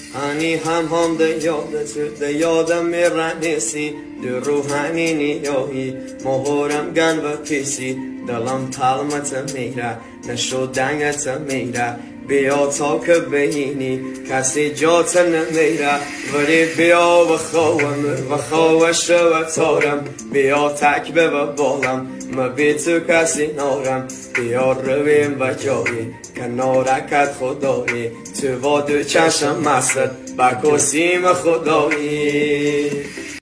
هنی هم ده یادم میرنیسی ده روحانی نیایی مهورم گن و پیسی دلم تلمت میره نشدنگت میره بیا تا که بینی کسی جات نمیره ولی بیا و خواهش و تارم بیا تک به بالم ما بی تو کسی نارم بیا رویم و جایی کنارکت خدایی تو با دو چشم مستد بکسیم خدایی